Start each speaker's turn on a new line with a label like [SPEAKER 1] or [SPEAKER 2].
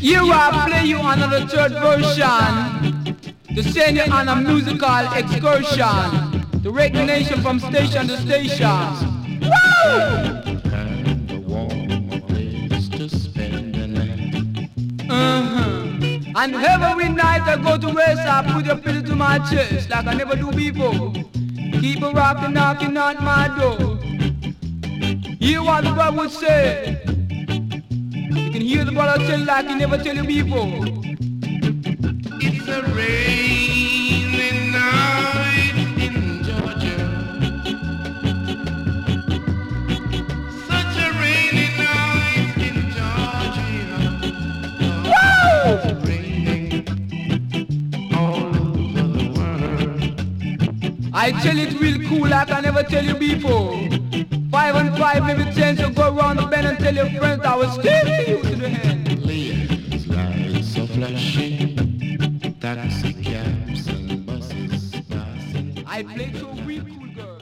[SPEAKER 1] Here I play you another third version to send you on a musical excursion to rake the nation from station to station. Woo! And every night I go to rest, I put your pillow to my chest like I never do before. Keep a rockin', knocking on my door. Hear what the brother would say. You can hear the brother tell like he never tell you before.
[SPEAKER 2] It's a rainy night in Georgia. Such a rainy night in Georgia.
[SPEAKER 1] Woo!
[SPEAKER 2] It's raining all over the world.
[SPEAKER 1] I tell it real cool like I never tell you before. 5 and 5, maybe 10, so go around the bend and tell your friends I was still to you to the hand.
[SPEAKER 2] Leaves lights so flashing, taxi cabs and buses passing.
[SPEAKER 1] I played so real cool, girl.